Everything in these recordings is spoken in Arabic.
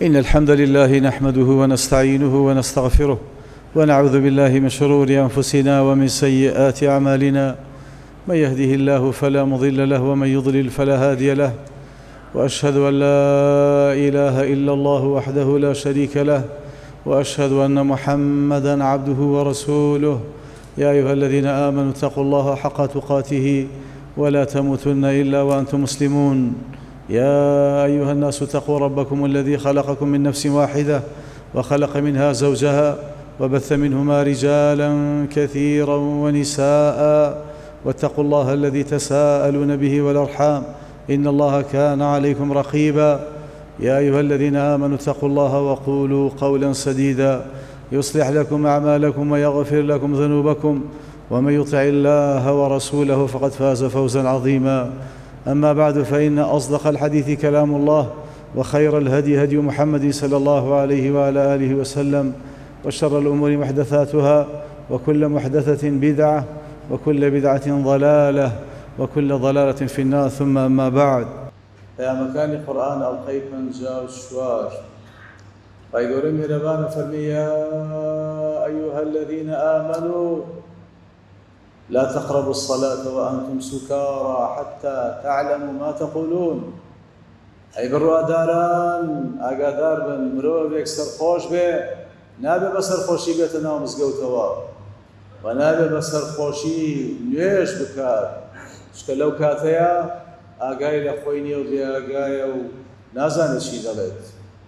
إن الحمد لله نحمده ونستعينه ونستغفره ونعوذ بالله من شرور أنفسنا ومن سيئات أعمالنا. من يهده الله فلا مضل له ومن يضلل فلا هادي له، وأشهد أن لا إله إلا الله وحده لا شريك له، وأشهد أن محمدًا عبده ورسوله. يا أيها الذين آمنوا اتقوا الله حق تقاته ولا تموتن إلا وأنتم مسلمون. يا أيها الناس اتقوا ربكم الذي خلقكم من نفس واحدة وخلق منها زوجها وبث منهما رجالا كثيرا ونساء، واتقوا الله الذي تساءلون به والأرحام إن الله كان عليكم رقيبا. يا أيها الذين آمنوا اتقوا الله وقولوا قولا سديدا يصلح لكم أعمالكم ويغفر لكم ذنوبكم، ومن يطع الله ورسوله فقد فاز فوزا عظيما. أما بعد، فإن أصدق الحديث كلام الله، وخير الهدي هدي محمد صلى الله عليه وعلى آله وسلم، وشر الأمور محدثاتها، وكل محدثة بدعة، وكل بدعة ضلالة، وكل ضلالة في النار. ثم أما بعد، يا مكان قرآن ألقيت من جاء الشوار فيقول مهربان فرمي: يا أيها الذين آمنوا لا تقربوا الصلاة وأنتم سكارى حتى تعلموا ما تقولون. أي بروا داران أقادار بن مروفيك سرخوش بي نابي بسرخوشي بيتنا ومزقوتوا، ونابي بسرخوشي نيش بكار شكا لو كاتيا ئاگای لە خۆی نییە و بێئاگایە و نازانێت چی دەڵێت.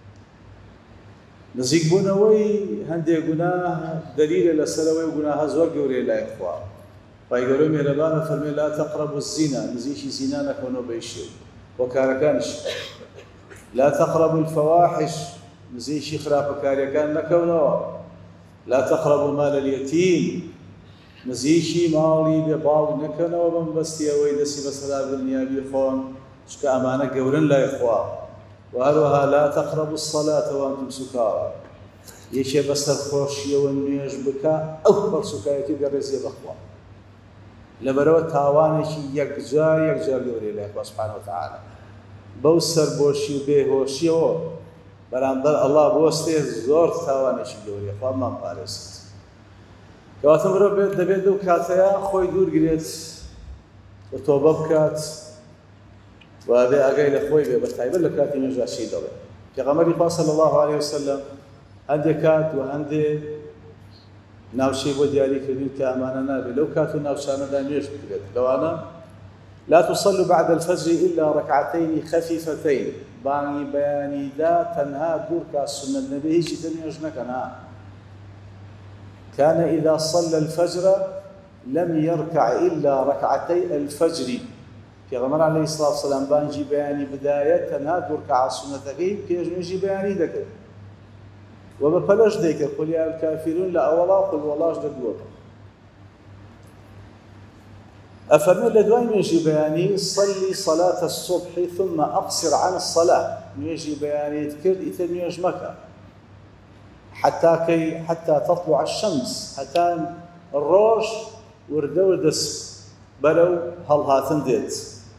نزیکبوونەوەی هەندێک گوناه دەلیلە لەسەرەوەی گوناهە زۆر گەورەیە لای خوا. پایگەورەی مێرەبانە فەرمێ: لا تەقرەبوا الزینا، نزیکی زینا نەکەونەوە بە ئیشێ بۆ کارەکانیش. لا تەقرەبوا الفەواحش، نزیکی خراپەکاریەکان نەکەونەوە. لا تەقرەبوا مال اليتیم، نزیکی ماڵی بێباڵ نەکەنەوە بە مەبەستی ئەوەی دەستی بەسەدا دڵنیابی خۆن، چکە ئەمانە گەورن لای خوا. و هەروەها لا تەقرەبوا الصەلاة وأنتم سوکارى، یەکێ بە سەرخۆشیەوە نوێژ بکە ئەو پەرسوکایەتی بگەڕێزێ بەخوا، لەبەرەوە تاوانێکی یەکجار گەورەیە لای خوا سوبحانە وتەعالە. بەو سەربۆشی و بێهۆشیەوە بەرامبەر ئەڵڵا بوەستێ زۆر تاوانێکی گەورەیە، خوا پارێزێت. کەواتە مرۆڤ دەبێت لەو کاتەیە خۆی دوورگرێت و تۆبە بکات و بێ ئاگای لە خۆی بێ، بەتایبەت لە کاتی نوێژدا چی دەڵێت. پێغەمبەری خوا صلی الله علیه وسلم هەندێک کات و هەندێک ناوچەی بۆ دیاری کردین کە ئەمانە نابێت لەو کات و ناوچانەدا نوێژ بکرێت. لەوانە: لا تصلوا بعد الفجر إلا ركعتين خفيفتين، بانگی بەیانیدا تەنها دوور کات سنەت نەبێ، هیچی تر نوێژ نەکەن. كان إذا صلى الفجر لم يركع إلا ركعتي الفجر. پیغمبر عليه الصلاة والسلام بانجي بياني بداية تنها دو ركعة سنتكي بيجي بياني ذكر وبفلش ذكر: قل يا الكافرون لا أولا قل ولاش دقوة. أفرمي لدوين يجي بياني: صلي صلاة الصبح ثم أقصر عن الصلاة. يجي بياني ذكر إثنين يجمك حتى تطلع الشمس، حتى الروج وردو دس بلو هالهاتن ديت.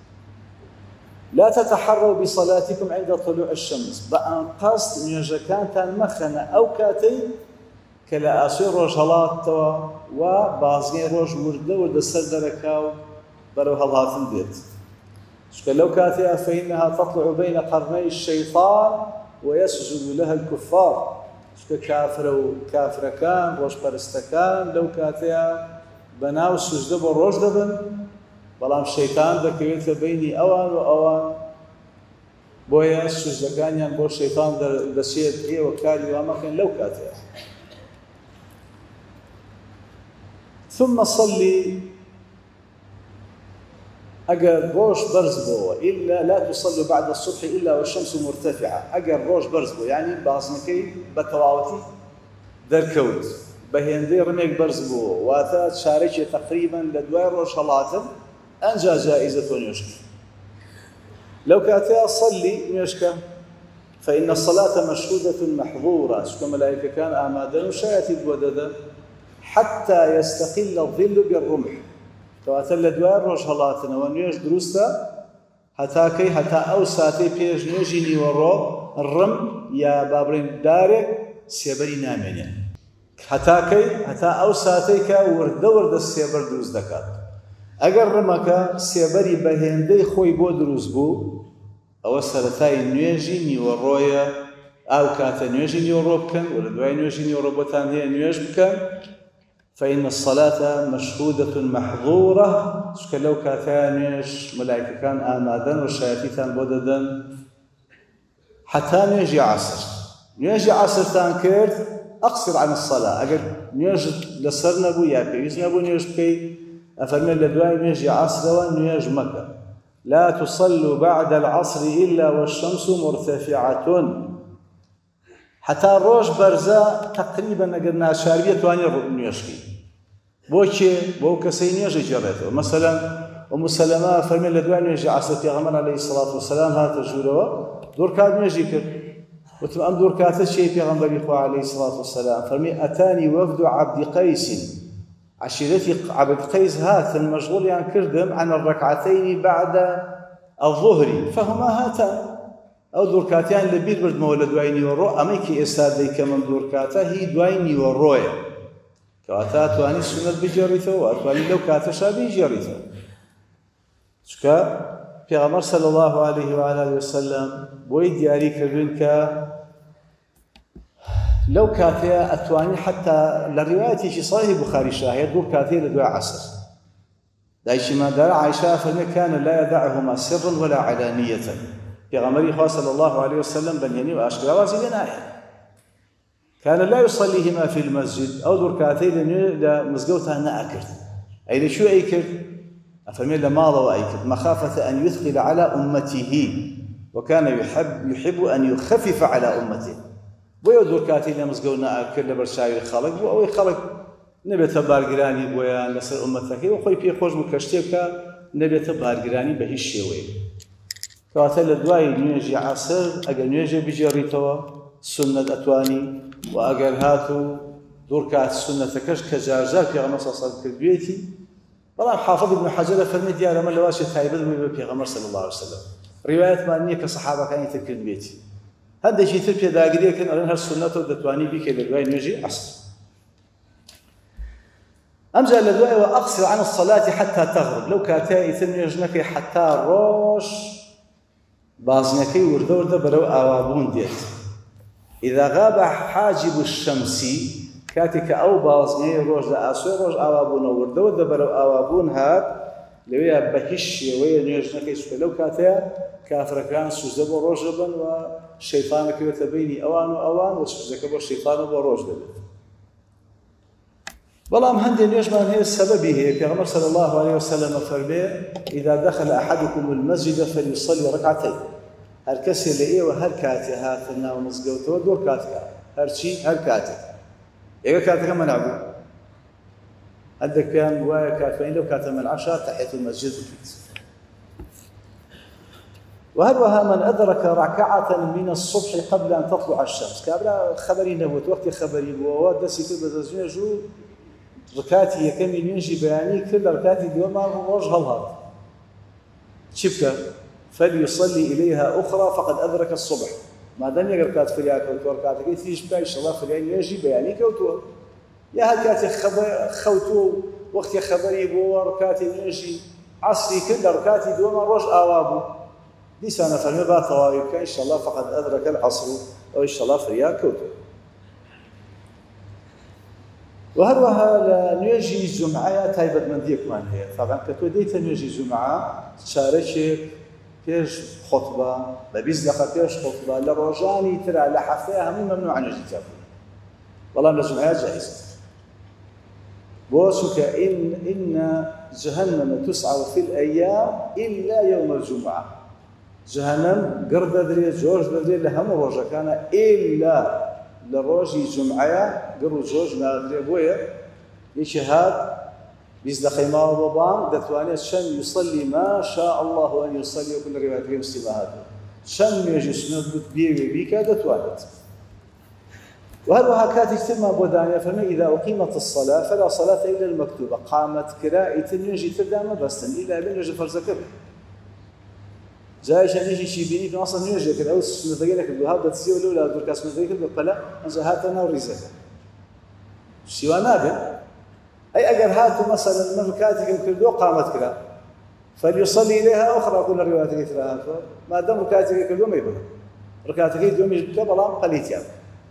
لا تتحروا بصلاتكم عند طلوع الشمس، بأن قصد نيجكان تان مخنا أو كاتي كلا أسير روج هلات توا وبازغين روج وردو دس دركاو بلو هالهاتن ديت. لو كاتي فإنها تطلع بين قرني الشيطان ويسجد لها الكفار. کافرە و کافرەکان ڕۆژپەرستەکان لەو کاتەیە بەناو سوژدە بۆ ڕۆژ دەبن، بەڵام شەیتان دەکەوێتە بینی ئەوان و ئەوان، بۆیە سوژدەکانیان بۆ شەیتان دەچێت ئێوە کاری وا مەکەن لەو کاتەیە. ثم صلي، ئەگەر ڕۆژ بەرز بووە، إلا لا تصلوا بعد الصبح إلا والشمس مرتفعة. ئەگەر ڕۆژ بەرز بوو، یعنی بازنەکەی بە تەواوەتی دەرکەوت، بە هێندەی ڕمێک بەرز بووە، واتە چارەکی تقریبا لە دوای ڕۆژ هەڵاتن، ئەنجا جائزە تۆ نوێژکە. لەو کاتەیە صلي نوێژکە، فإن الصلاة مشهودة محظورة، چونکە مەلایکەکان ئامادەن و شایەتی بۆ دەدەن حتى يستقل الظل بالرمح. کەواتە لە دوای ڕۆژ هەڵاتنەوە نوێژ دروستە هەتاکەی هەتا ئەو ساتەی پێش نوێژی نیوەڕۆ ڕم یا بابڕین دارێک سێبەری نامێنێ هەتا ئەو ساتەی کە وردە وردە سێبەر دروست دەکات. ئەگەر ڕمەکە سێبەری بەهێندەی خۆی بۆ دروست بوو ئەوە سەرەتای نوێژی نیوەڕۆیە. ئاو کاتە نوێژی نیوەڕۆ بکەن و لە دوای نوێژی نیوەڕۆ بۆتان هەیە نوێژ بکەن فإن الصلاة مشهودة محظورة چکە لەو کاتەیە نوێژ مەلایکەکان ئامادەن و شایەتیتان بۆ دەدەن حتا نوێژی عەسر. نوێژی عەسرتان کرد ئەقصر عن الصلاة. ئەگەر نوێژت لەسەر نەبوو یا پێویست نەبوو نوێژ بکەیت ئەفەرمێت لە دوای نوێژی عەسرەوە نوێژ مەکە. لا تصلوا بعد العصر إلا والشمس مرتفعة. حتا ڕۆژ بەرزە تقریبا ئەگەر ناچاربیە توانێت نوێژکەی. بۆ کێ؟ بۆ کەسەی نوێژی جێڕێتەوە. مەسەلەن ئوم سەلەمە فەرمێت لە دوای نوێژی عەسر پێغەمبەر عەلەیهی سەڵات وسەلام هاتە ژوورەوە دوور کات نوێژی کرد. وتم ئەم دوور کاتە چی؟ پێغەمبەری خوا عەلەیهی سەڵات وسەلام فەرمی ئەتانی وەفد عەبدی قەیس، عشیرەتی عەبد قەیس هاتن مەشغوڵیان کردم عن الرەکعەتەین بعد الظهر فهما هاتان. ئەو دوورکاتیان لەبیر بردمەوە لە دوای نیوەڕۆ. ئەمەی کە ئێستا دەیکەمەم دوورکاتە هی دوای نیوەڕۆیە کەواتە ئەتوانی سونەت بجێڕیتەوە ئەتوانی لەو کاتەشا بیجێڕیتەوە. چکە پێغەمبەر صلی الله عليه وآله وسلم بۆی دیاری کردوین کە لەو کاتەیە ئەتوانی حتا لە ڕیوایەتێکی صحیحی بوخاریشا هەیە دوور کاتەیە لە دوای عەسر دایکی مادارە عایشە فەرمێت کان لا يدعهما سرا ولا علانية. پێغەمبەری خوا صلی الله عليه وسلم بەنهێنی و ئاشکرا وازی لێ نایە. كان لا يصليهما في المسجد أو دور كاتين لمزقوتها نأكرت أي لشو أيكرت؟ أفرمي لماذا وأيكرت مخافة أن يثقل على أمته وكان يحب أن يخفف على أمته. بويا دور كاتين لمزقونا أكر لبرشاوي خلق أو خلق نبيت بارقراني بويا لسر أمتك وخوي في خوش مكشتبك نبيت بارقراني بهش شوي. كواتل لدواي نيجي عصر أجل نيجي بجريتوا سنة أتواني وأجر هاتو دور كات سنة كش كجارجار في غمر صلى الله عليه وسلم كبيتي بلان حافظ ابن حجر فرمي ديالا من لواشي تايبد في غمر صلى الله عليه وسلم رواية مانية كصحابة كان يتكر بيتي هذا شيء تربية داقرية كان أرنها السنة ودتواني بك لدواي نيجي عصر. أمزل لدواي وأقصر عن الصلاة حتى تغرب. لو كاتاي تنيجنك حتى روش بازنكي وردة برو آوابون ديت. إذا غاب حاجب الشمس كاتك أو بازني روج لأسوي روج آوابون وردة برو آوابون هات لويا بهش ويا نيجنك لو كاتيا كافر كان سوزب روجبا والشيطان كيوت بيني أوان وأوان وسوزك بالشيطان وروج دبت. بلام هندي نيجمان هي السبب هي كما صلى الله عليه وسلم فرمي إذا دخل أحدكم المسجد فليصلي ركعتين. هر کسی لئیه و هر کاتی هاتنا و مزگوت و دور کات که هر چی هر کاتی یک کاتی که من عبود عندك كان بوايا كاتفين لو كات من العشاء تحية المسجد بكيت. وهروها من أدرك ركعة من الصبح قبل أن تطلع الشمس كابلا خبري نبوت وقت خبري بواد دسي كل بزاجين جو ركعتي يكمل ينجي بياني كل ركعتي دوما وجه الهض شبكة فليصلي إليها أخرى فقد أدرك الصبح. ما دام يقرأ كات فلياك وتوركات كي تيجي بقى إن شاء الله فليان يجي بياني كوتو يا هكات خوتو وقت خبري بوركات يجي عصري كل ركاتي دوما رج آوابو دي سنة فرمي بقى طوائب إن شاء الله فقد أدرك العصر أو إن شاء الله فليان كوتو. وهروها لنيجي جمعة تايبت من ديك من هي طبعا كتو ديت نيجي جمعة شارشي فيش خطبة ببيز دقة فيش خطبة لروجاني ترى لحفاها مو ممنوع عن الجتاب والله من الجمعة جائزة بوسك إن جهنم تسعر في الأيام إلا يوم الجمعة. جهنم قرد دري جورج دري لهم روجا كان إلا لروجي جمعة قرد جورج ما دري بويا يشهاد بيزد خيمة وبابان دتواني شن يصلي ما شاء الله أن يصلي وكل رواية مسلمة هذا شن يجي سنة بيوي بيكا دتوانت. وهذا كاتب ثم بودانيا فما إذا أقيمت الصلاة فلا صلاة إلا المكتوبة. قامت كراءة يجي تردام بس إلا بين يجي فرزك جاي شنيجي شي بيني في أصلا نيجي كده أو سنتجيلك بهذا تسيو لولا دور كاس متجيلك بقلا أنزل هاتنا وريزة سوى نابه أي أجر هاتوا مثلا من ركعتك كردو قامت كذا فليصلي إليها أخرى كل الروايات مثلها ما دام ركعتك كردو ما يبقى ركعتك يوم يجب بلام قليت يعني.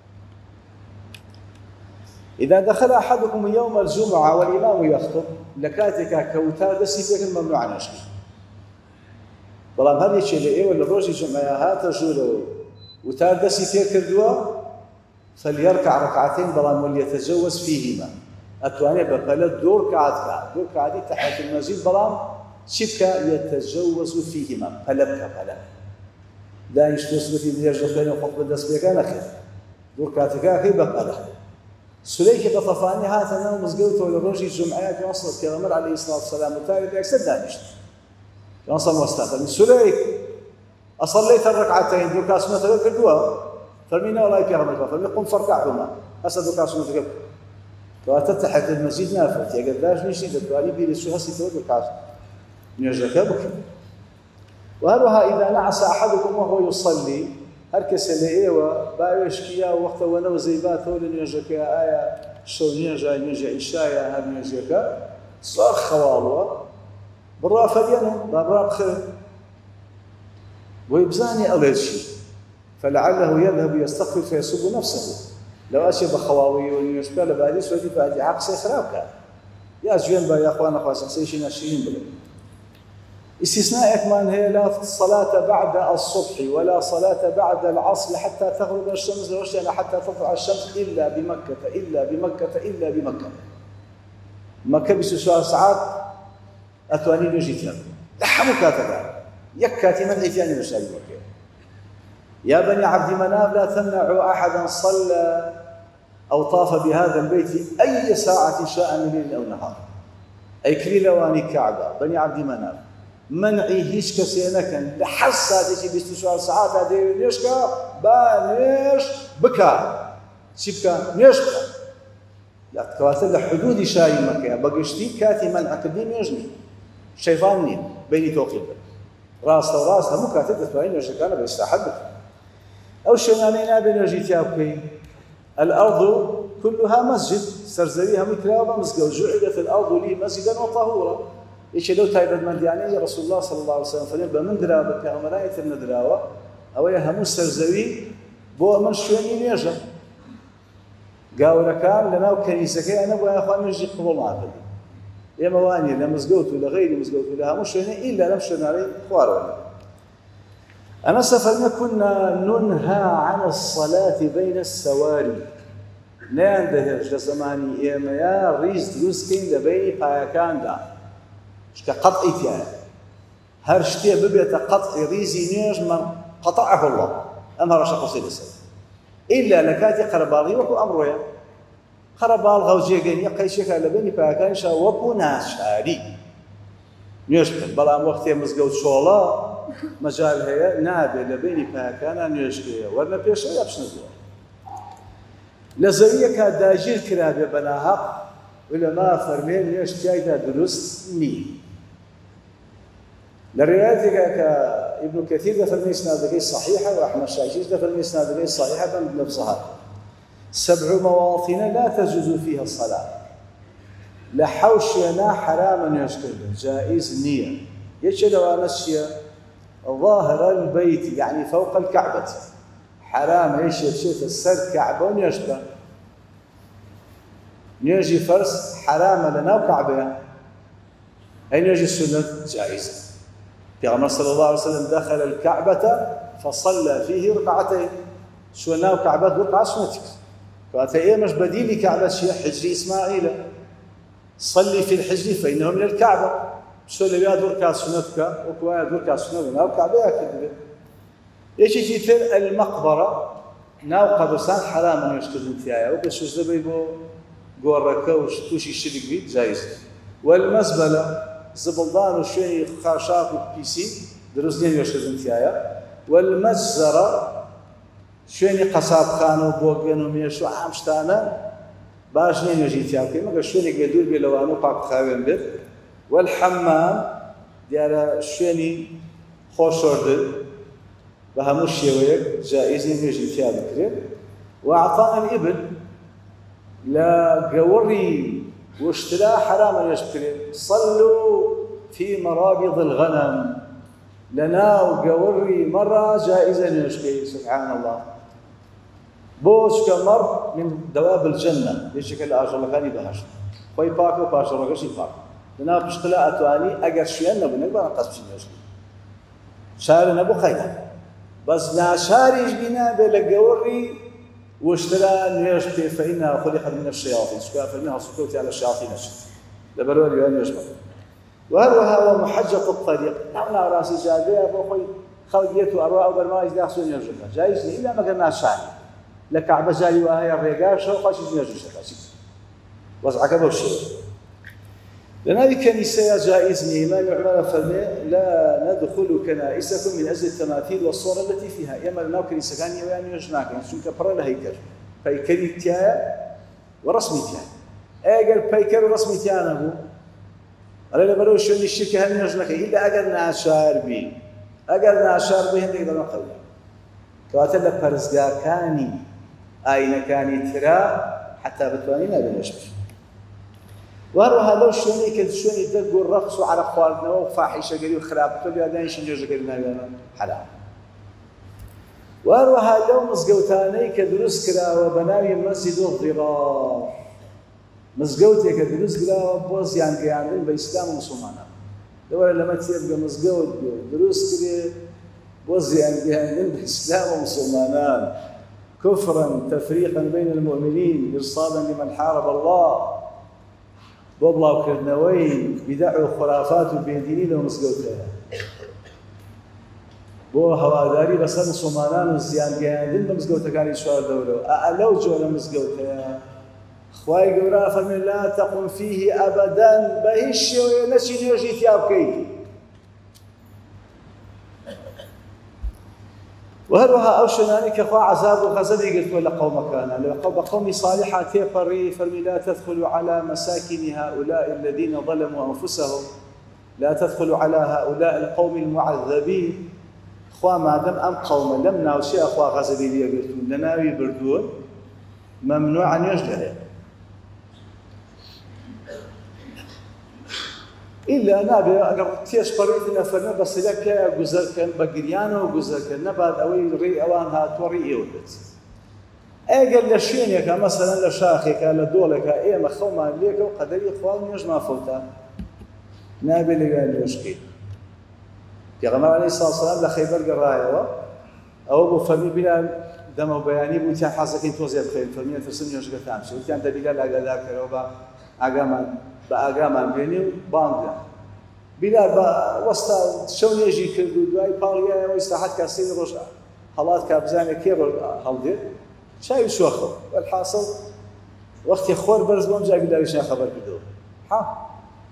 إذا دخل أحدكم يوم الجمعة والإمام يخطب لكاتك كوتار دسي فيك الممنوع عن أشكي بلام هذا الشيء اللي ولا روجي جمعة هات رجوله وتار دسي فيك كردوا فليركع ركعتين بلام وليتجوز فيهما أتواني بقلت دور كعدي تحت المسجد بلام شبكة يتجوز فيهما فلبك لا يشتوس بتي بيرجع خلينا وقت بدس بيكان أخير دور كاتكا أخي بقله سليك قطفاني هاتنا ومزقوته لروجي الجمعات يوصل كرامر عليه الصلاة والسلام وتاري بيكسر دانشت يوصل واستاذ سليك أصليت الركعتين دور كاسمة ثلاث الدواء فرمينا ولا يكرمك فرمي قم فركعهما هسه دور كاسمة ثلاث وتتحت المسجد نافت يا قداش نشيد الدوالي بيرسو هسي تود الكاس نرجع بك وهذا إذا نعس أحدكم وهو يصلي هركس اللي إيوه بايشكيا وقت ونو زيبات هو نرجع آية شو نرجع إشاية هذا نرجع صار خوالوا برا فدينه برا بخير ويبزاني أليشي فلعله يذهب يستغفر فيسب نفسه لو أشي بخواوي ونشبه لبعدي سويتي فأدي عقصي خرابك يا جوين با يا أخوان أخوان سيشي ناشيين بلد استثناء كمان هي لا صلاة بعد الصبح ولا صلاة بعد العصر حتى تغرب الشمس يعني حتى تطلع الشمس إلا بمكة مكة بسوار ساعات أتواني نجيتها لحموا كاتبا يكاتي من عيتياني مشاري مكة يا بني عبد مناف لا تمنعوا أحدا صلى أو طاف بهذا البيت أي ساعة شاء من ليل أو نهار أي كليلواني كعبة بني عبد مناف منعي هيش كسينكن لحسا تيجي بستشوار ساعات هذه نيشكا بانيش بكا شبكا نيشكا لا تكواتل حدود شاي مكة بقشتي كاتي منع كدين يجني شيطانين بيني توقيل راسها مو كاتب تتوين يجني كان بيستحب أو شنانين بنرجي تيابكي الأرض كلها مسجد سرزريها مكرابة مسجد جعلت الأرض لي مسجدا وطهورا إيش لو تايبد من يعني رسول الله صلى الله عليه وسلم فليبقى من درابة كامراية الندراوة أو يهمو سرزري بو من شويني نيجا قاولا كان لنا وكنيسة أنا أبغى يا أخوان نجي قبول معبد يا مواني لا مسجوت ولا غير مسجوت ولا همو شويني إلا نمشي عليه خوار أنا سفرنا كنا ننهى عن الصلاة بين السواري ناندهر جزماني إيما يا ريز دروسكين لبيني بايكان دا شكا قطعي تيانا هرشتيا ببيتا قطعي ريزي نيج من قطعه الله أمها رشا قصير السلام إلا لكاتي قربالي وكو أمرويا قربال غوجيقين يقاي شكا لبيني بايكان شا وكو ناشاري نيشكل بلام وقتي مزقوت شولا مجال هي نابي لبيني باكانا نيشكي ورنا بيش لا باش نزور لزوية كداجير كرابي بناها ولا ما فرمين نيشكي دا درست ني لروايتك ابن كثير ده فرمي اسنادك صحيحة واحمد شاكيش ده فرمي اسنادك صحيحة بنفسها 7 مواطن لا تجوز فيها الصلاة لحوشنا حراما يشكل جائز نية يشلو أنشيا ظاهر البيت يعني فوق الكعبة حرام يشيف السر كعبة ونيشبه نيجي فرس حرام لنا وكعبة أين يجي السنة جائزة في صلى الله عليه وسلم دخل الكعبة فصلى فيه ركعتين سنة وكعبة ركعة سنتك فأتى مش بديل كعبة شيء حجري إسماعيل صلي في الحجر فإنه من الكعبة شو اللي بيها ركعة سنتك وكوايا ركعة سنتك أو كعبة يأكل إيش يجي المقبرة ناو قبرستان حرام أن يشتغل فيها وكشوش دبيبو جوركا وشتوش يشترك بيت جائز والمزبلة زبلدان وشوي خاشاق وبيسي دروزنين يشتغل فيها والمجزرة شوي قصاب خانو بوغن وميشو عامشتانا باش نين يجي تيابكي مگر شوي قدور بلوانو قاق خاوين بيت والحمام ديال شوي خۆشۆردن بە هەموو شێوەیەک جائز نوێژی تیا بکرێت وأعطاء الإبل لا قوري واشترى حرام يشكرين صلوا في مرابض الغنم لنا وقوري مرة جائزة يشكرين سبحان الله بوش كمر من دواب الجنة يشكل أجر مكاني بهاش خوي باكو باشر رقشي باك لنا بشتلا أتواني أجر شيئا نبو نقبل نقص بشي يشكرين شار نبو خير بس لا شارج بنا بلقوري واشترى نيشتي فإنها خلقت من الشياطين سكا فإنها سكوت على الشياطين لبروا اليوم يشبه وهذا هو محجة الطريق نحن راسي جابيه أبو خلقيته أرواء برمائج داخسون يرجلها جايزني إلا ما قلنا الشعر لكعبة جاي وهي الرقاء شو خاشي يرجل شكاسي وضعك أبو الشيء لأن هذه كنيسة جائزني ما يعمل فرمي لا ندخل كنائسكم من أجل التماثيل والصور التي فيها يما لنا كنيسة كان يواني يجناك سنك برا لهيكر فيكري تيايا ورسمي تيايا أقل بيكر ورسمي تيايا نبو ألا لبرو شون الشركة هل يجناك إلا أقل ناشار بي أقل ناشار بي هندي قدر نقل كواتل لبرزقا كاني أين كاني ترى حتى بتوانينا بنشبش وهروها لو شوني كد شوني دقوا الرقص على خوالنا وفاحشة قريب خراب تبي هذا شنجوج قرينا حلال وهروها لو مزقوتاني كدروس كلا وبناوي مسجد الضرار مزقوتي كدروس كلا وبوز يعني بإسلام ومسلمانا لو لما تيبقى مزقوت دروس كلا بوز يعني بإسلام ومسلمانا كفرا تفريقا بين المؤمنين إرصادا لمن حارب الله بابلا كرنوي بدع وخرافات وبيدينين ومسقوتها بو هواداري بس مسلمانان وزيان جاندين بمسقوتها كان يشوار دوله ألو جونا مسقوتها خواي قورا فمن لا تقم فيه أبدا بهش ونشي نيوجي ثيابكي وهروها أوشناني كخوا عذاب وغزل قلت ولا قوم كان قوم صالحة تيبري فرمي لا تدخلوا على مساكن هؤلاء الذين ظلموا أنفسهم لا تدخلوا على هؤلاء القوم المعذبين خوا ما دام أم قوم لم ناوشي أخوا غزل لي قلتون لناوي بردون ممنوع أن يجلل إلا نابي أقرب تيش بريد نفرنا بس لك جزر كان بقريانه وجزر كان نباد أوي ري أوان هاتوري يولد. أقل لشينك مثلا لشاخك لدولك إيه مخوما ليك وقدري إخوان يجمع فوتا نابي لقال يشكي. يغمر عليه الصلاة والسلام لخيبر قراية أو أبو فرمي بلا دم وبياني بوتيان حاسكين توزيع بخير فرمي ترسم يشكي تامشي وتيان دبيلا لقداك روبا أقامان بأقامان بيني وباندا بلا وسط شون يجي كردو دواي باريا ويستحت كاسين رجع حالات كابزاني كير هالدير شاي شوخو والحاصل وقت يخور برز بوم جاي بلا ويش خبر بدو ها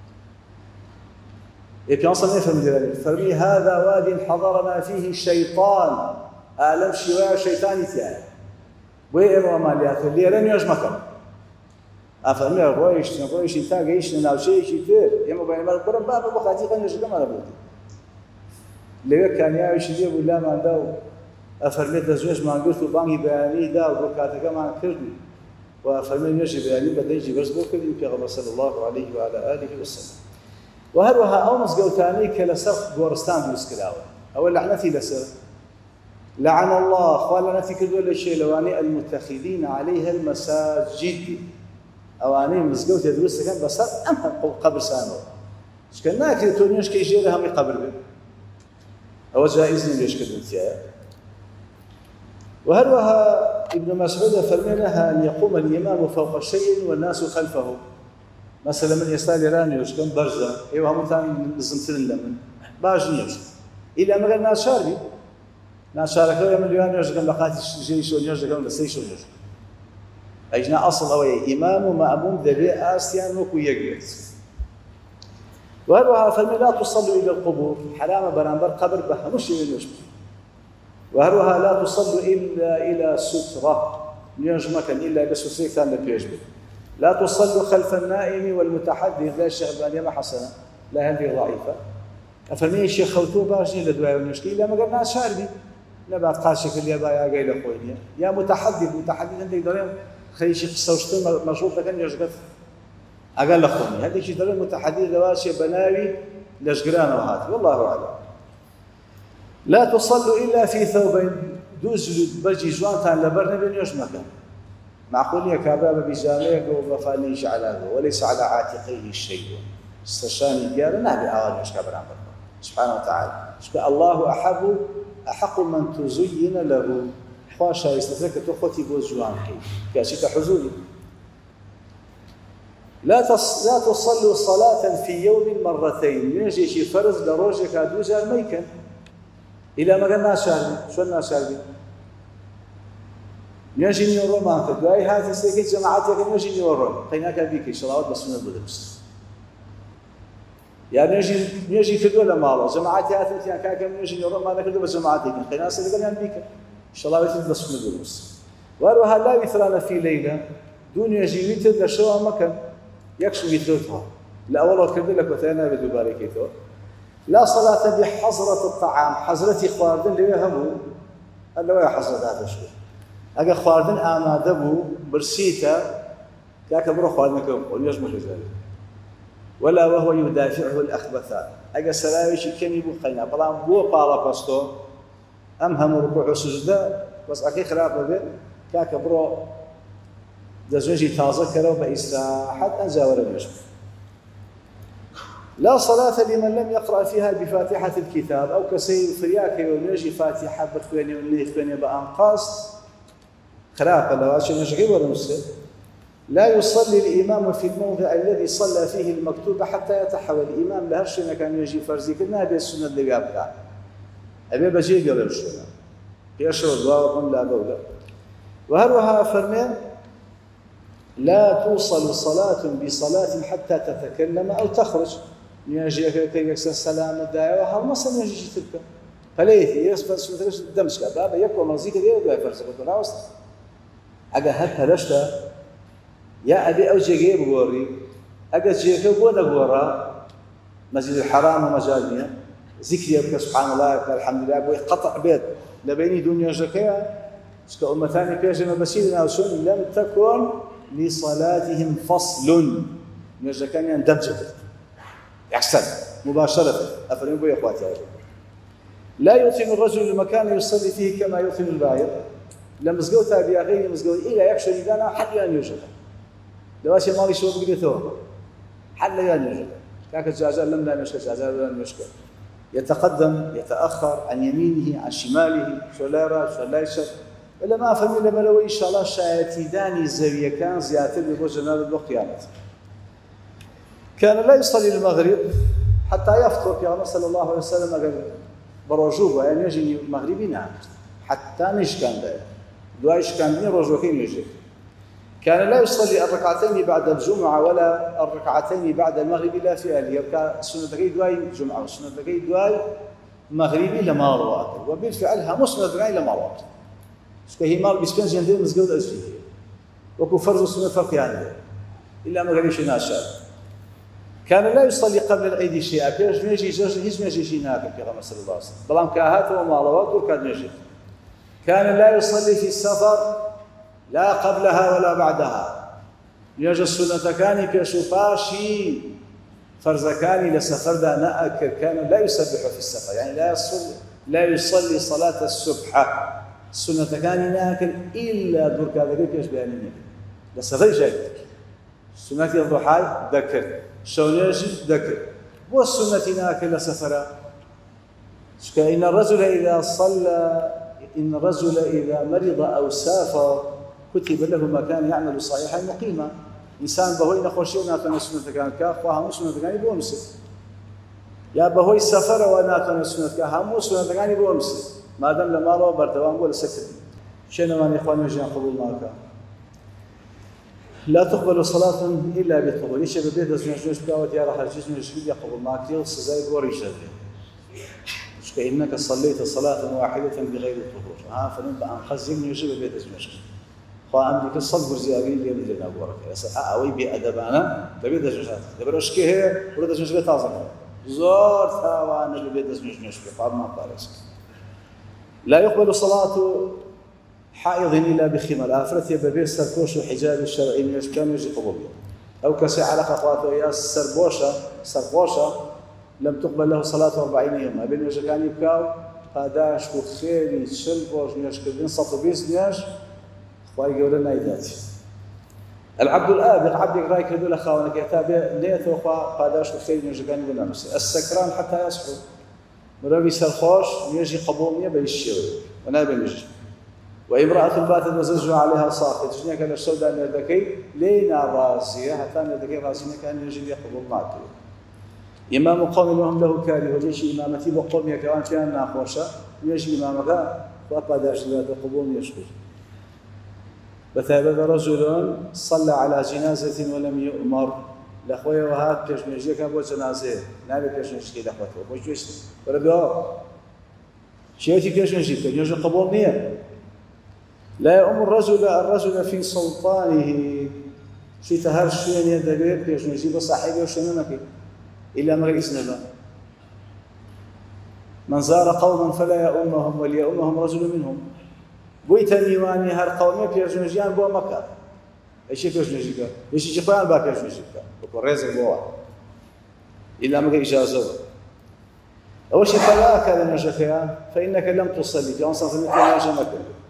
يبي أصلا نفهم ذلك فرمي هذا واد حضرنا فيه الشيطان أعلم شواء شيطاني تيان وين وماليات اللي لن يجمعكم أفهمي رويش إنتاج إيش ناوشي كتير يوم بين ما برا بابا بقاتي خلنا نشجع ما نبغى اللي كان يعيش دي ولا ما داو أفهمي تزوج ما قلت وباني بياني دا وبركاتك ما كردي وأفهمي نجي بياني بدي يجي بس بكري في غمر صلى الله عليه وعلى آله وسلم وهروها أومس قوتاني كلسر غورستان بيسكلاوه أو لعنتي لسر لعن الله خوالنتي كدو ولا شيء لواني المتخذين عليها المساجد أواني مزقوت يدرس كان بس أم قبر سانو إيش كان ناكل تونيش كيجي هم يقبر به أو جائزني ليش كدنتيا وهروها ابن مسعود فرمينها أن يقوم الإمام فوق شيء والناس خلفه مثلا من يستال راني وش كان برزة ايوه هم ثاني نزمتين لمن باجنيوش إلا ما قلنا شاربي ناشارك يوم اليوم يوش كان لقات الجيش ونيوش كان لسيش ونيوش أجنا أصل أوي إمام ومأموم ذبي آسيان وكو يقيت وهروها فرمي لا تصلوا إلى القبور حرام برانبر قبر بهمش يوش وهروها لا تصلوا إلا إلى سترة نيوش مكان إلا بسوسيك ثاني بيجبر لا تصلوا خلف النائم والمتحدث لا الشيخ بن يما حسنه لا هذه ضعيفه أفرمي الشيخ خوتو باشني لدواء ونشكي إلا ما قلنا شاربي لا بعد قاشك اللي يبا يا قايل أخويني يا متحدث عندك دورين خلي شيخ الصوشتون مشروط كان يشقف أقل أخويني هذا شيء دورين متحدث دواشي بناوي لشقران وهات والله أعلم. لا تصلوا إلا في ثوبين دوز بجي جوانتان لبرنا بين يجمكان معقول يا كاباب بجامعك وبفانيش على وليس على عاتقيه الشيء استشاني ديار نهبي أوان يشكبران سبحانه وتعالى الله أحق من تزين له خواشا يستفرك تخوتي بوز جوانكي كاشي تحزوني. لا تصلوا صلاة في يوم مرتين يجي شي فرز لروجك أدوزا ميكن إلى ما قلنا شاربي شو قلنا شاربي يجي نيورو ما كدو أي هذه سيكي جماعتك يجي نيورو قيناك بيكي صلوات بسنة بدرس يعني يجي كدو لمالو جماعتي هاتي كان يجي نيورو ما كدو بجماعتك قينا سيكي قلنا بيكي صلوات بسنة بدرس وأروها لا مثلنا في ليلة دون يجي ويتر لشوا مكان يكشف ويترتها لا والله كبد لك وثانا بدو باركيتو. لا صلاة بحضرة الطعام حضرتي خواردن اللي همو اللي هو حضرة هذا الشيء أجا خواردن آمادبو برسيتا كاك برو خواردن كم يجمع ذلك ولا وهو يدافعه الأخبثان أجا سلاويش كم يبو خينا بلان بو بالا باستو أم هم ركوع وسجدة بس أكيد خلاف به كاك برو دزوجي تازه كرو بإستراحة أنزاور اليجمع. لا صلاة لمن لم يقرأ فيها بفاتحة الكتاب أو كسي فرياك ونجي فاتحة بخواني وني خواني بأنقاص خرافة لو أشي نشغي ولا مسلم. لا يصلي الإمام في الموضع الذي صلى فيه المكتوب حتى يتحول الإمام لهرشنا كان يجي فرزي كنا هذه السنة اللي قابلها أبي بجي قبل الشنا يشرب دواء لا دولة. وهروها فرمان لا توصل صلاة بصلاة حتى تتكلم أو تخرج يجي كي يكسر السلام الداعي وهل مثلا يجي تلك فليه يسبب سمترش الدمس كبابا يكون مزيكا ديال دواء فرصة كنا وسط أجا هكذا رشته يا أبي أوجي جيب غوري أجا جيك بونا غورا مسجد الحرام ومجالنا ذكر يبكى سبحان الله الحمد لله بوي قطع بيت لبيني دنيا جكيا سك أمتان كيجنا بسيدنا وسن لم تكن لصلاتهم فصل نجكان يندمج يحسن مباشرة أفرين بو يا إخواتي لا يوطن الرجل المكان يصلي فيه كما يوطن الباير لما زقوا تابع غير مزقوا إلى يكشف إذا حد أن يوجد لو أشي ما يشوف بقدره حل أن يوجد كاك الجازال لم لا يشكل جازال لم يشكل يتقدم يتأخر عن يمينه عن شماله شو لا يرى شو لا يشوف ولا ما فهمي لما لو إن شاء الله شايتي داني الزاوية كان زيادة بوجه جناب القيامة. كان لا يصلي المغرب حتى يفطر في صلى الله عليه وسلم قال برجوبه يعني يجي المغربي نعم حتى نشكان ده دوايش كان دين رجوكين يجي. كان لا يصلي الركعتين بعد الجمعة ولا الركعتين بعد المغرب لا في أهله يبقى سنة دقي دواي جمعة وسنة دقي دواي مغربي لما رواته وبالفعل مسنة دقي لما رواته. هي مال بيسكن جندين مزجود أزفيه وكو فرض السنة فرق عنده إلا ما قال شيء ناشر. كان لا يصلي قبل العيد شيئا كيش يجي هيج ما يجي شيء ناكل في غمر صلى الله عليه وسلم بلام كاهات ومالوات وكاد يجي. كان لا يصلي في السفر لا قبلها ولا بعدها يجي السنة كان كشفاشي فرزكاني لسفر دا نأكل كان لا يسبح في السفر يعني لا يصلي صلاة السبحة السنة كان ناكل إلا دور كذا كيش بيانين لسفر جاي السنة الضحى ذكر شونيش ذكر والسنة ناكل لسفر إن الرجل إذا مرض أو سافر كتب له ما كان يعمل صحيحا مقيما إنسان بهوي نخوشي وناتنا السنة كان كافة هم السنة كان يبونس يا بهوي سفر وناتنا السنة كان هم السنة كان يبونس ما دام لما رو بردوام ولا سكت شنو من إخواني يجي قبول ماك لا تقبل صلاة إلا بطهور إيش ببيت الزوج كاوت يا راح الجسم يشبه قبول ماك يوصل زي قوري شذي مش كأنك صليت صلاة واحدة بغير طهور فنبقى عن خزين يجي ببيت الزوج فأمريكا صلب زيادين اللي من جنا بورك يا أوي بأدبنا تبيت الزوجات تبرش كه ولا الزوج تازم زور تاوان اللي بيدز نجنش بقاب ما بارس لا يقبل صلاة حائض إلا بخمار آفرتي ببير سركوش وحجاب الشرعي من يشكان يجي قبوليه أو كسي علاقة أخواته يا سربوشة لم تقبل له صلاة 40 يوم بين يجكان يبكاو هذاش وخيري شلبوش نيشكبين سطبيس نياش خواهي قولنا يداتي العبد الآبق عبد رايك يقول أخوانك يتابع ليت وخوا هذاش وخيري نيشكان يقولنا السكران حتى يصحو مرابي سرخوش يجي قبول بيشيوي ونابي يجي وامرأة باتت وزوجها عليها ساخط تجنيك على السوداء نردكي لينا رازية حتى نردكي رازية كان يجي يقبل معك إمام قوم وهم له كاره وجيش إمامتي وقوم يكوان كان ناخوشا يجي إمامك وأطلع داش ذات قبول يشكر بثابت رجل صلى على جنازة ولم يؤمر لأخوي وهات كيش نجيك أبو جنازة نابي كيش نجيك لأخوته وجوش ولا بيوه شيئتي كيش نجيك يجي قبول نية لا يؤم الرجل في سلطانه شي تهر شوين يدبير كيش نجيب صاحبه وشنمك إلا مغير إسنبا من زار قوما فلا يؤمهم وليؤمهم رجل منهم بويتا نيواني هر قومي كيش نجيان بوا مكة ايشي كيش نجيك ايشي جفان با كيش نجيك وكو ريزك بوا إلا مغير إجازة أول شيء فلا كذا نجفيا فإنك لم تصلي في أنصاف المكان نجمك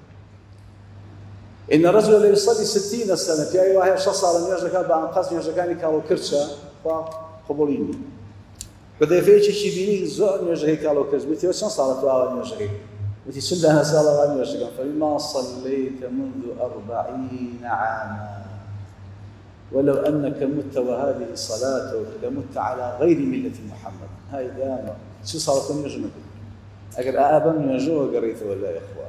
إن الرجل لا يصلي 60 سنة في أي واحد شخص على نيجا بان قاسم نيجا كان كالو كرشة فقبوليني حذيفة شيء بيني زور نيجا كالو كرش بتي وش صارت على نيجا بتي شد أنا سأل على نيجا فلما صليت منذ 40 عاما ولو أنك مت وهذه صلاتك لمت على غير ملة محمد هاي دامة شو صارت نيجا أجر أبا نيجا وقريت ولا يا إخوان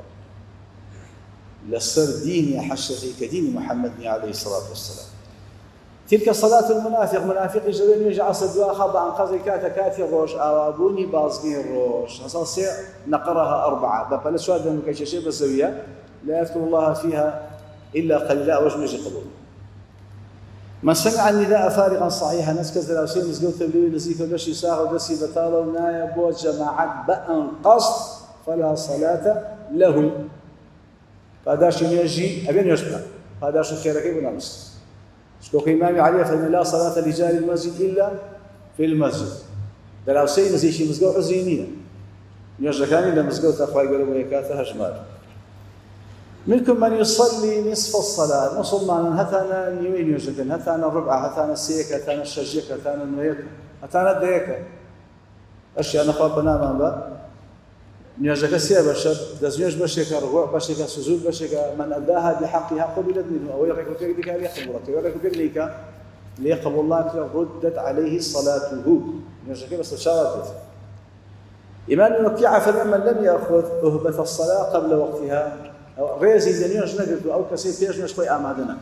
لسر ديني حشتي كدين محمد عليه الصلاة والسلام تلك صلاة المنافق منافق جوين يجي عصر دواء خضع عن قضي كاتي الروش أوابوني بازقين الروش أصلا نقرها 4 بقى سؤال ده مكيشة بسوية لا يذكر الله فيها إلا قليلا وجه يجي قبول من سمع النداء فارغا صحيحا ناس كذا لو سين مسجود تبليل نزيك ودشي ساغ ودسي بطالة ونايا بو جماعات بأن قصد فلا صلاة له هذاش يجي أبين يشبه هذاش خيرك بنامس شكوك إمامي عليه فإن لا صلاة لجار المسجد إلا في المسجد لو سين زي شيء مسجود حزينية يرجع كان إلى مسجود أخوي قالوا ويكاته هجمال منكم من يصلي نصف الصلاة نصل معنا هتانا نيوين يوجدن هتانا الربع هتانا السيك هتانا الشجيك هتانا النويك هتانا الديك أشياء نخاف بنام بقى نيجا سيا بشر دزنيش بشيك ركوع بشيك سجود بشيك من أداها بحقها قبلت منه أو يقبل بك ليقبلك ويقبل لك ليقبل الله ردت عليه صلاته نيجا بس شارت إمام وكيع فلما لم يأخذ أهبة الصلاة قبل وقتها أو ريزي دنيوش نقدر أو كسي بيش نشوي أمادنا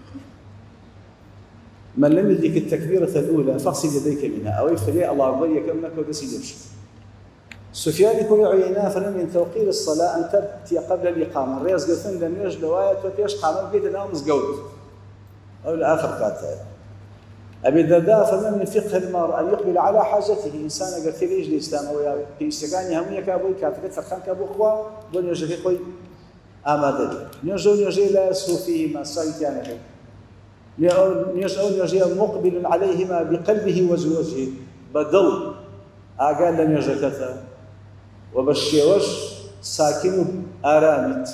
من لم يدرك التكبيرة الأولى فاغسل يديك منها أو يفري الله أكبر يكملك ودسي يمشي سفيان يقول عيينا فلم من توقير الصلاة أن تأتي قبل الإقامة الرئيس قلتن لم يجد لواية وتيش قامل بيت الأمر مزقود أو الآخر قاتل أبي الدرداء فلم من فقه المرء أن يقبل على حاجته إنسان قلت لي يجلي إسلام أو في استقاني همية كابوي كاتكت فرخان كابو أخوة بل يجري خوي آمادة يجري لا يسهو فيهما سايتيان يجري مقبل عليهما بقلبه وزوجه بدل أقال لم يجركتا وبالشيوش ساكن آرامت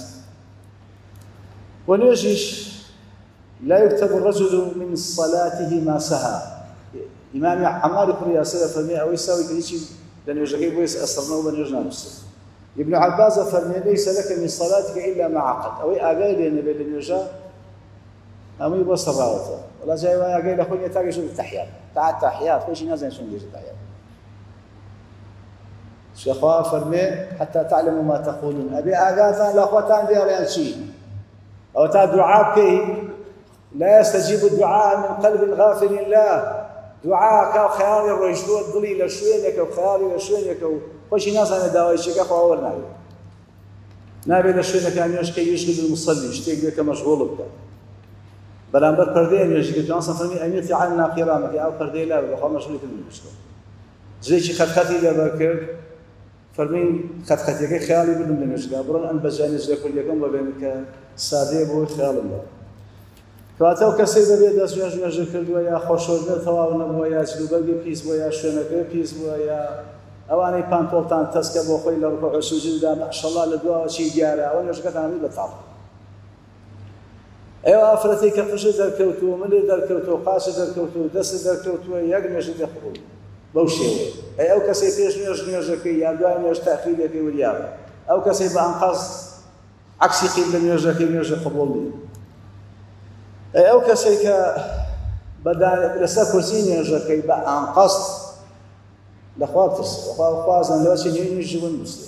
ونجيش لا يكتب الرجل من صلاته ما سهى إمام عمار قرية سنة فرمي أو يساوي كذي لأن يجري ويس أسرنا وبن يجنا نفسه ابن عباس فرمي ليس لك من صلاتك إلا ما عقد أو أقال لأن بين يجا أمي بصر راوته ولا جاي وأقال أخوي يتاقي شو التحيات تعال تحيات خوش نازل شو نجي التحيات شيخوا فرمي حتى تعلموا ما تقولون أبي أقاتا لأخوتان دي أريان شيء أو تا دعاء كي لا يستجيب الدعاء من قلب غافل الله دعاء كاو خيالي الرجلو الضلي لشوينك وخيالي لشوينك وخوشي ناس أنا داوي شيكا فأول نابي لشوينك أن يشكي يشغل المصلي يشتيك بك مشغول بك بلانبر قردين يشكي جانسا فرمي أميرتي عنا قرامك أو قردين لا بخواه مشغولك المشكلة جلێکی خەتخەتی لەبەر کرد فەرمووی خەتخەتیەکەی خەیاڵی بردم لە نوێژگا بڕۆن ئەم بەجانێ جلێ کوردیەکەم بەبێن کە سادەیە بۆی خەیاڵم بە کەواتە ئەو کەسەی بەبێ دەست نوێژ کردووە یا خۆشۆردنە تەواو نەبووە یا جلوبەرگی پیس بووە یا شوێنەکەی پیس بووە یا ئەوانەی پانتۆڵتان تەسکە بۆ خۆی لە ڕوکوع سوجوددا ماشەڵڵا لە دواوە چی دیارە ئەوە نوێژەکەتان بەتاڵ ئێوە ئافرەتەی کە قژە دەرکەوتووە ملێ دەرکەوتووە قاچە دەرکەوتووە دەستە دەرکەوتووە یەک نوێژی دەخڕوو بەو شێوەیە ئەو کەسەی پێش نوێژەکەی یا دوای نوێژ تاخیرەکەی وریاوە ئەو کەسەی بە ئەنقاز عکسی قیل لە نوێژەکەی نوێژە قبوڵ نیە ئەو کەسەی کە لەسەر کورسی نوێژەکەی بە ئەنقاز لەخوا بترسێ خوازان لەوە چی نوێژی ون بووسێ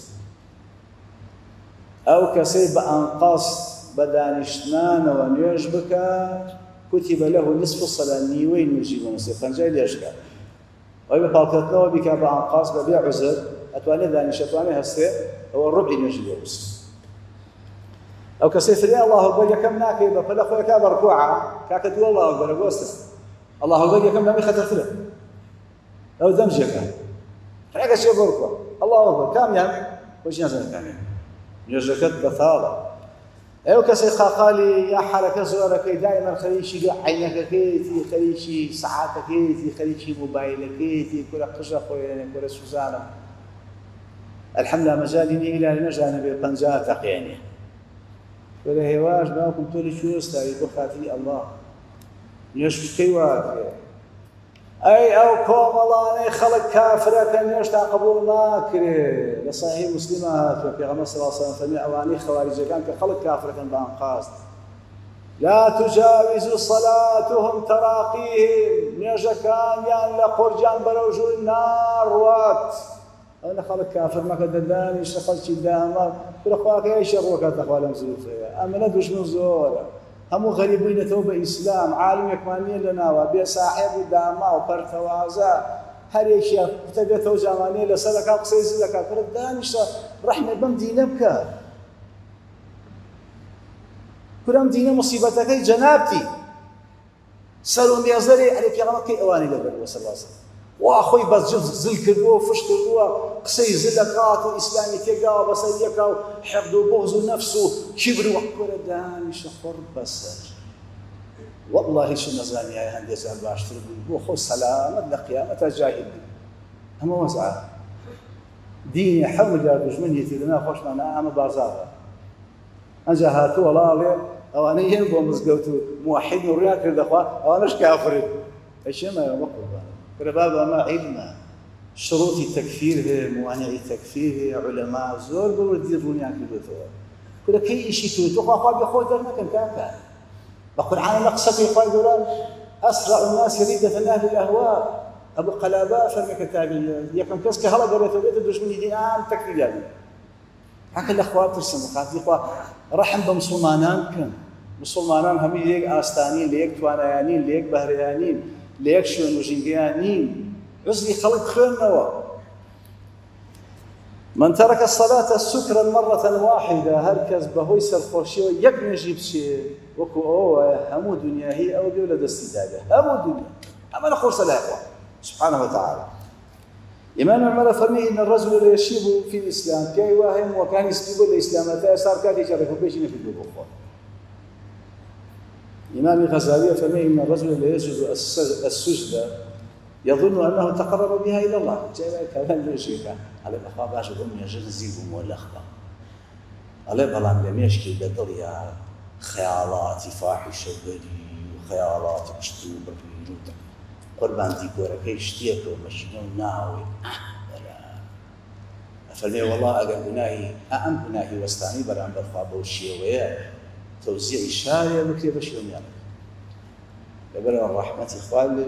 ئەو کەسەی بە ئەنقاز بە دانیشتنانەوە نوێژ بکە کوتیبە لەه نصف الصلاة نیوەی نوێژی بنووسێ پەنجای لێشکە ئەوەی بە پاڵکەوتنەوە بیکا بە ئەنقاز بەبێ عوزر ئەتوانێت دانیشت ئەتوانێت هەستێ ئەوە ڕوبی نوێژی بێووسێ ئەو کەسەی فریا الله ئەکبەر یەکەم ناکەی بە پەلە خۆیەکا بە ڕکوعە کاکە دووە الله ئەکبەرە بۆستە الله ئەکبەر یەکەم دەمی خەتەرترە ئەو دەمجێکە ڕێگە چێ بۆ ڕکوع الله ئەکبەر کامیان خۆشی نازانێت کامیان نوێژەکەت بەتاڵە ئەو کەسەی خاخالی یا حرەکە زۆرەکەی دایما خەریکی عینەکەکەیەتی خەریکی سەعاتەکەیەتی خەریکی مۆبایلەکەیەتی کورە قژە خۆیانێ کورە سوزانە الحەمدلله مەجالی نیە ئیلا نەژانە بێ 50 تەقیێنێ وەرە هێواش باوکم تۆ لە کوێ وەستاوی بۆ خاتری ئەڵڵا نوێژ بکەی واکرێ ئەی ئەو کۆمەڵانەی خەڵک کافرە کە نوێژتا قبوڵ ناکرێ لە صحیح مسلمە هاتووە پێغەمبەر صلی الله علیه وسلم فەرمووی ئەوانەی خەواریجەکان کە خەڵک کافرەکەن بە ئەنقاز لا تجاوز صلاتهم تراقيهم نوێژەکانیان لە قورجیان بەرەو ژوور ناڕوات ئەو لە خەڵک کافر مەکە دەدانیش لە خەڵکی داما کورە خواکەی شەڕوەکاتە خوا لەم زووفەیە ئەمەنە دوژمن زۆرە هەموو غەریب بووینەتەوە بە ئیسلام عالمێکمان نییە لەناوە بێ ساحێب و داما و پەرتەوازە هەرێکیە قوتە بێتەوە جامانەیە لەسەرەکە قسەی زلەکە کورە دانیشتە ڕەحمێ بەم دینە بکە کورە ئەم دینە موسیبەتەکەی جەنابتی سەر و مێزەرێ عەلی پێغەمبەر کەی ئەوانەی لەبەرەوە سەڵ الله وا خۆی بەس زل کردووە فش کردووە قسەی زلەکات و ئیسلامی تێگاوە بەسەر یەکا و حەقد و بغز و نەفس و کیبر و کورە دانیشە خۆڕ بەسەر والله چ نەزانیایە هەندێک جار باشتر بووی بۆ خۆ سەلامەت لە قیامەتە جاهیل بووی ئەمە وەزعە دینی حەو ملیار دوژمنیەتی لەناو خۆشمانە ئەمە بازاڕە ئەنجا هاتووە وەڵاڵێ ئەوانەی هێن بۆ مزگەوت و موحید و ڕویان کردەخوا ئەوانەش کافرن ئەچێمایە وە قوربان کورە بابە ئەمە عیلمە شروطی تەکفیر هەیە موانعی تەکفیر هەیە عولەما زۆر بەوردی ڕوونیان کردوێتەوە کورە کەی ئیشی توی تۆ خوا بێ خۆی دەرنەکەن کاکە بقرآن نقصك يقال دوران أسرع الناس ردة أهل الأهواء أبو قلابة فرمي كتابي يكم كسك هلا قريته بيت الدشمن دين عام تكفير يعني حكى الأخوات ترسم خاطي إخوة رحم بمسلمانان كن مسلمانان هم ليك آستانين ليك توانيانين ليك بهريانين ليك شون وجنجيانين عزلي خلق خير نوا من ترك الصلاة سكرا مرة واحدة هركز بهوي سرخوشي ويقن يجيب شيء وكو همو دنيا هي أو دولة دستدادة همو دنيا أما نقول صلاة سبحانه وتعالى إمام الملا فرمي إن الرجل لا يشيب في الإسلام كي واهم وكان يسبب الإسلام أتى صار كاتي شرف بيشين في الدخول إمام الغزالي فرمي إن الرجل لا يسجد السجدة يظن أنه تقرب بها إلى الله جاء كلام ليشيك على الأخوة باش أم يجزي بمولخة على بلان لم يشكي بدريا خيالات فاحشة بري وخيالات مشتوبة بريوتا قربان ديكورا كيشتيك ومشينو ناوي فرمي والله أقل بناهي أأم بناهي وستاني بران برخواب وشيوية توزيع الشارع مكتب بشيوميان لبرا الرحمة إخوان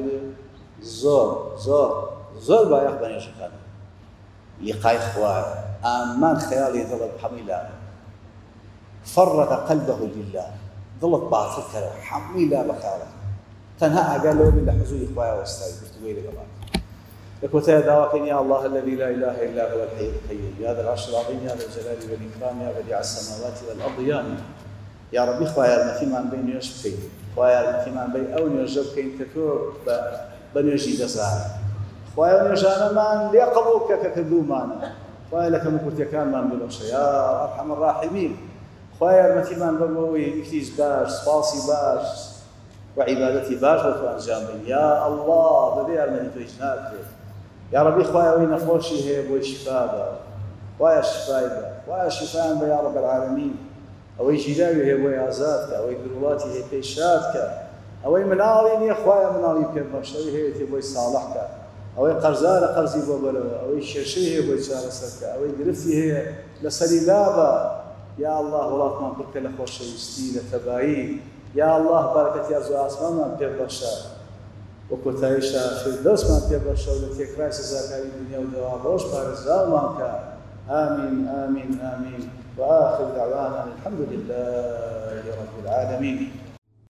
زور بايق بني شكان لقاء إخوان أمان خيالي ضلب حميلة فرغ قلبه لله ضلت باطلك حميلة بخارة تنهى قال له بالله حزوي إخوائي واستاذ بفتوي لك بعض لكوتا دعواكين يا الله الذي لا إله إلا هو الحي القيوم يا ذا العرش العظيم يا ذا الجلال والإكرام يا بديع السماوات والأرض يا ربي إخوائي المثيم عن بين يشبكين إخوائي المثيم عن بين أو يرجبكين تكور بنيجي دسار خوایە نوێژانەمان لێ قبوڵ بکە کە کردومانە خوایە لە کەم و کورتەکانمان ببەخشە یا ئەرحەم الراحیمین خوایە یارمەتیمان بەبەوەی ویکریز باش سپاسی باش وعیبادەتی باش بۆ تۆ ئەنجام بدەین یا ئەڵڵا بەبێ یارمەتی تۆ هیچ ناکرێت یا ڕەبی خوایە ئەوەی نەخۆشی هەیە بۆی شیفا بە خوایە شیفای بە خوایە شیفایان بە یا ڕەب العالەمین ئەوەی ژیراوی هەیە بۆی ئازاد کە ئەوەی گروڵاتی هەیە پێی شاد کە ئەوەی مناڵی نییە خوایە مناڵی پێ بەخشە ئەوەی هەیەتی بۆی ساڵح کە ئەوەی قەرزارە قەرزی بۆ بەرەوە ئەوەی کێشەی هەیە بۆی چارەسەر کە ئەوەی گرفتی هەیە لەسەری لابە یا الله وڵاتمان پڕکە لە خۆشەویستی لە تەبایی یا الله بەرەکەتی ئەرز و ئاسمانمان پێ بەخشە و کۆتاییشە فردەوسمان پێ بەخشە و لە تێکرای سزاکاری دنیا و دەوا ڕۆژ پارێزراومان کە آمين آمين آمين وآخر دعوانا الحمد لله رب العالمين